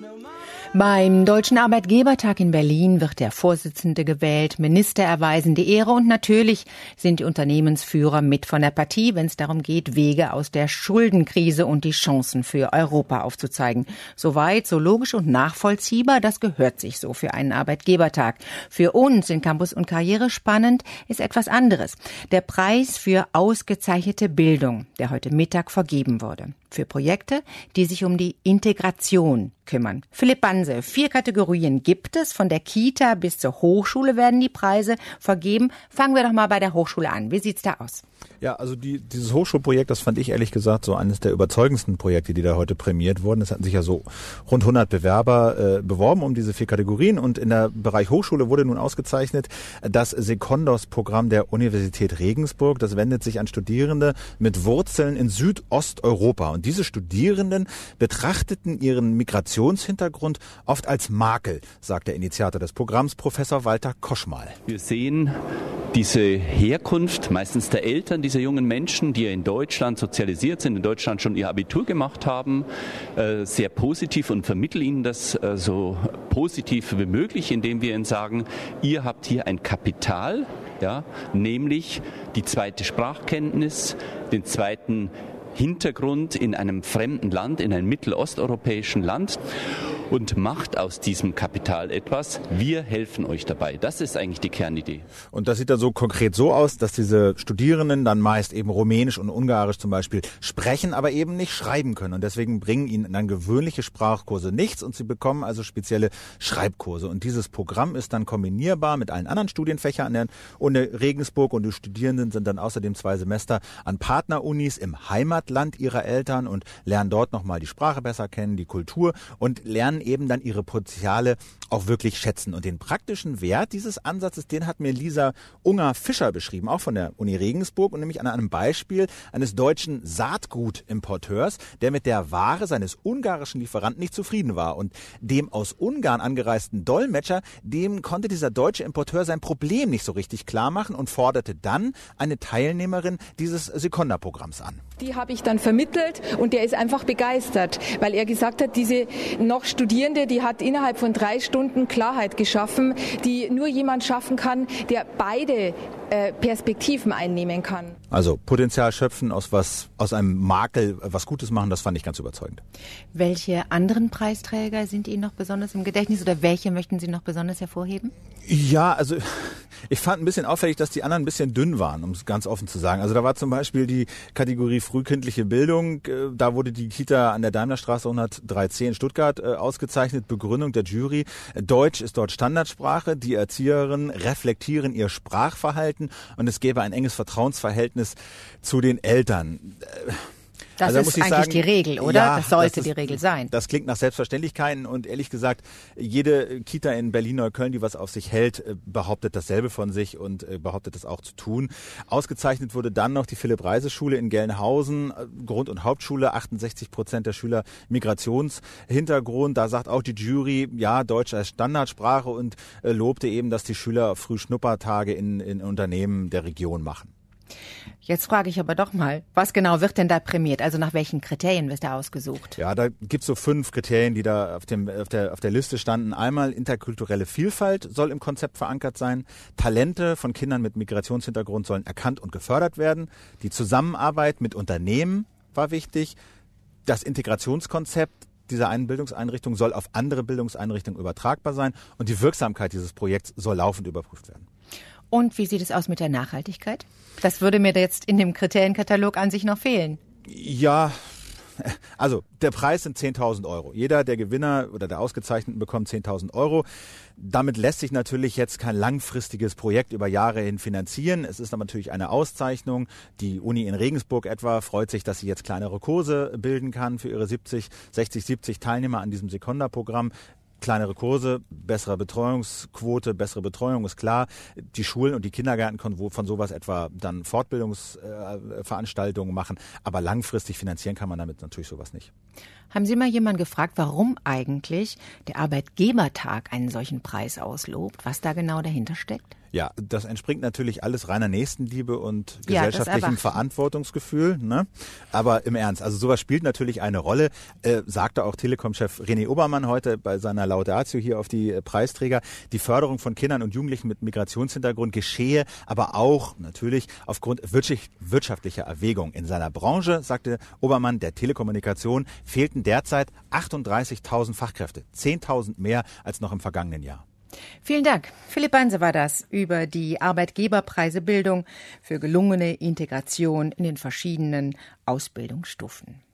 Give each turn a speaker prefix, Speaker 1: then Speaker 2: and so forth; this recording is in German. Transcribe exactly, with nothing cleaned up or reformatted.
Speaker 1: Beim Deutschen Arbeitgebertag in Berlin wird der Vorsitzende gewählt, Minister erweisen die Ehre und natürlich sind die Unternehmensführer mit von der Partie, wenn es darum geht, Wege aus der Schuldenkrise und die Chancen für Europa aufzuzeigen. Soweit, so logisch und nachvollziehbar, das gehört sich so für einen Arbeitgebertag. Für uns in Campus und Karriere spannend ist etwas anderes. Der Preis für ausgezeichnete Bildung, der heute Mittag vergeben wurde. Für Projekte, die sich um die Integration kümmern. Philipp Banse, vier Kategorien gibt es. Von der Kita bis zur Hochschule werden die Preise vergeben. Fangen wir doch mal bei der Hochschule an. Wie sieht's da aus?
Speaker 2: Ja, also die, dieses Hochschulprojekt, das fand ich ehrlich gesagt so eines der überzeugendsten Projekte, die da heute prämiert wurden. Es hatten sich ja so rund hundert Bewerber äh, beworben um diese vier Kategorien und in der Bereich Hochschule wurde nun ausgezeichnet das Secondos-Programm der Universität Regensburg. Das wendet sich an Studierende mit Wurzeln in Südosteuropa und diese Studierenden betrachteten ihren Migrationshintergrund oft als Makel, sagt der Initiator des Programms, Professor Walter Koschmal.
Speaker 3: Wir sehen diese Herkunft meistens der Eltern dieser jungen Menschen, die in Deutschland sozialisiert sind, in Deutschland schon ihr Abitur gemacht haben, sehr positiv und vermitteln ihnen das so positiv wie möglich, indem wir ihnen sagen, ihr habt hier ein Kapital, ja, nämlich die zweite Sprachkenntnis, den zweiten Hintergrund in einem fremden Land, in einem mittelosteuropäischen Land und macht aus diesem Kapital etwas. Wir helfen euch dabei. Das ist eigentlich die Kernidee.
Speaker 2: Und das sieht dann so konkret so aus, dass diese Studierenden dann meist eben Rumänisch und Ungarisch zum Beispiel sprechen, aber eben nicht schreiben können. Und deswegen bringen ihnen dann gewöhnliche Sprachkurse nichts und sie bekommen also spezielle Schreibkurse. Und dieses Programm ist dann kombinierbar mit allen anderen Studienfächern an der Uni Regensburg und die Studierenden sind dann außerdem zwei Semester an Partnerunis im Heimatland ihrer Eltern und lernen dort nochmal die Sprache besser kennen, die Kultur und lernen eben dann ihre Potenziale auch wirklich schätzen. Und den praktischen Wert dieses Ansatzes, den hat mir Lisa Unger-Fischer beschrieben, auch von der Uni Regensburg und nämlich an einem Beispiel eines deutschen Saatgutimporteurs, der mit der Ware seines ungarischen Lieferanten nicht zufrieden war. Und dem aus Ungarn angereisten Dolmetscher, dem konnte dieser deutsche Importeur sein Problem nicht so richtig klar machen und forderte dann eine Teilnehmerin dieses Seconda-Programms an.
Speaker 4: Die habe ich dann vermittelt und der ist einfach begeistert, weil er gesagt hat, diese noch Studierende, die hat innerhalb von drei Stunden Klarheit geschaffen, die nur jemand schaffen kann, der beide äh, Perspektiven einnehmen kann.
Speaker 2: Also Potenzial schöpfen, aus was, aus einem Makel was Gutes machen, das fand ich ganz überzeugend.
Speaker 1: Welche anderen Preisträger sind Ihnen noch besonders im Gedächtnis oder welche möchten Sie noch besonders hervorheben?
Speaker 2: Ja, also ich fand ein bisschen auffällig, dass die anderen ein bisschen dünn waren, um es ganz offen zu sagen. Also da war zum Beispiel die Kategorie frühkindliche Bildung. Da wurde die Kita an der Daimlerstraße hundertdrei C in Stuttgart äh, ausgezeichnet. Begründung der Jury. Deutsch ist dort Standardsprache. Die Erzieherinnen reflektieren ihr Sprachverhalten und es gäbe ein enges Vertrauensverhältnis zu den Eltern. Äh,
Speaker 1: Das also, ist eigentlich sagen, die Regel, oder? Ja, das sollte das ist, die Regel sein.
Speaker 2: Das klingt nach Selbstverständlichkeiten und ehrlich gesagt, jede Kita in Berlin-Neukölln, die was auf sich hält, behauptet dasselbe von sich und behauptet es auch zu tun. Ausgezeichnet wurde dann noch die Philipp-Reise-Schule in Gelnhausen, Grund- und Hauptschule, achtundsechzig Prozent der Schüler Migrationshintergrund. Da sagt auch die Jury, ja, Deutsch als Standardsprache und lobte eben, dass die Schüler früh Schnuppertage in, in Unternehmen der Region machen.
Speaker 1: Jetzt frage ich aber doch mal, was genau wird denn da prämiert? Also nach welchen Kriterien wird da ausgesucht?
Speaker 2: Ja, da gibt's so fünf Kriterien, die da auf, dem, auf, der, auf der Liste standen. Einmal interkulturelle Vielfalt soll im Konzept verankert sein. Talente von Kindern mit Migrationshintergrund sollen erkannt und gefördert werden. Die Zusammenarbeit mit Unternehmen war wichtig. Das Integrationskonzept dieser einen Bildungseinrichtung soll auf andere Bildungseinrichtungen übertragbar sein. Und die Wirksamkeit dieses Projekts soll laufend überprüft werden.
Speaker 1: Und wie sieht es aus mit der Nachhaltigkeit? Das würde mir jetzt in dem Kriterienkatalog an sich noch fehlen.
Speaker 2: Ja, also der Preis sind zehntausend Euro. Jeder der Gewinner oder der Ausgezeichneten bekommt zehntausend Euro. Damit lässt sich natürlich jetzt kein langfristiges Projekt über Jahre hin finanzieren. Es ist aber natürlich eine Auszeichnung. Die Uni in Regensburg etwa freut sich, dass sie jetzt kleinere Kurse bilden kann für ihre siebzig, sechzig, siebzig Teilnehmer an diesem Seconda-Programm. Kleinere Kurse, bessere Betreuungsquote, bessere Betreuung ist klar. Die Schulen und die Kindergärten können von sowas etwa dann Fortbildungsveranstaltungen machen. Aber langfristig finanzieren kann man damit natürlich sowas nicht.
Speaker 1: Haben Sie mal jemanden gefragt, warum eigentlich der Arbeitgebertag einen solchen Preis auslobt? Was da genau dahinter steckt?
Speaker 2: Ja, das entspringt natürlich alles reiner Nächstenliebe und
Speaker 1: Ja,
Speaker 2: gesellschaftlichem Verantwortungsgefühl. Ne? Aber im Ernst, also sowas spielt natürlich eine Rolle, äh, sagte auch Telekom-Chef René Obermann heute bei seiner Laudatio hier auf die äh, Preisträger. Die Förderung von Kindern und Jugendlichen mit Migrationshintergrund geschehe, aber auch natürlich aufgrund wirtschaftlicher Erwägung. In seiner Branche, sagte Obermann, der Telekommunikation, fehlten derzeit achtunddreißigtausend Fachkräfte, zehntausend mehr als noch im vergangenen Jahr.
Speaker 1: Vielen Dank. Philipp Banse war das über die Arbeitgeberpreise Bildung für gelungene Integration in den verschiedenen Ausbildungsstufen.